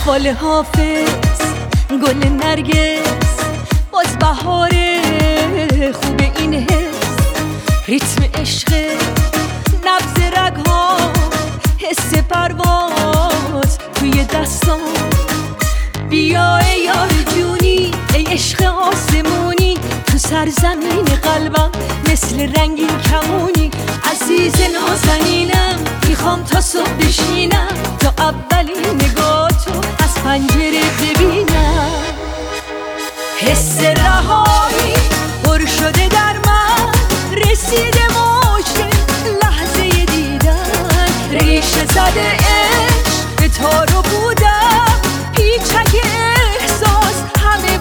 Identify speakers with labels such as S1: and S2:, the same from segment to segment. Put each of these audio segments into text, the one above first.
S1: فال حافظ گل نرگس باز بهار خوب این حس ریتم عشق نبض رگ‌ها حس پرواز توی دستان بیا ای یار جونی ای عشق آسمونی تو سرزمین قلبم مثل رنگین کمونی عزیز نازنینم میخوام تا صبح بشینم تا اولین نگاه تو از پنجره ببینم حس رهایی پر شده در من رسیده موج لحظه دیدن ریشه زده عشق به تار و بودم پیچک احساس همه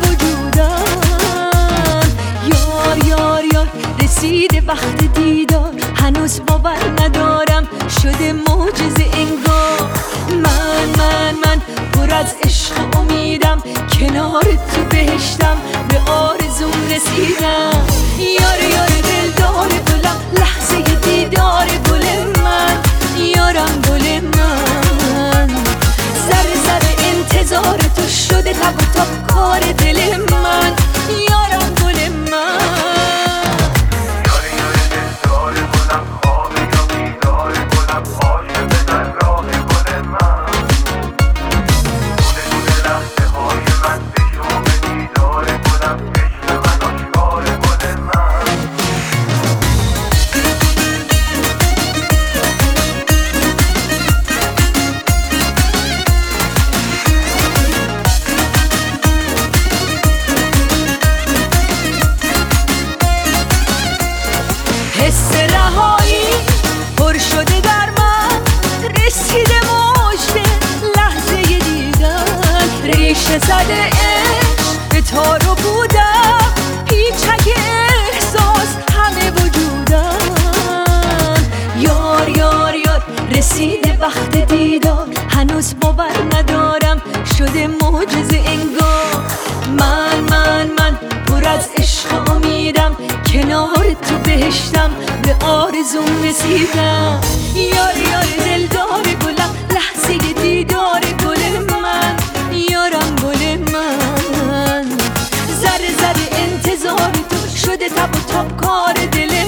S1: وجودم یار یار یار رسیده وقت دیدار هنوز باور ندارم شده معجزه انگار من پر از عشق امیدم کنار تو بهشتم به آرزوم رسیدم یار یار دلدار گلم لحظه دیدار گل من یارم گل من ذره ذره انتظار تو شده تب و تاب کار دل من یارم گل من حس رهایی پر شده در من رسیده موج لحظه دیدن ریشه زده عشق به تار و بودم پیچک احساس همه وجودم یار یار یار رسیده وقت دیدار هنوز باور ندارم شده معجزه انگار من پر از عشق امیدم کنار تو بهشتم به آرزوم رسیدم یار یار دلدار گلم لحظه دیدار گل من یارم گل من ذره ذره انتظار تو شده تب و تاب کار دل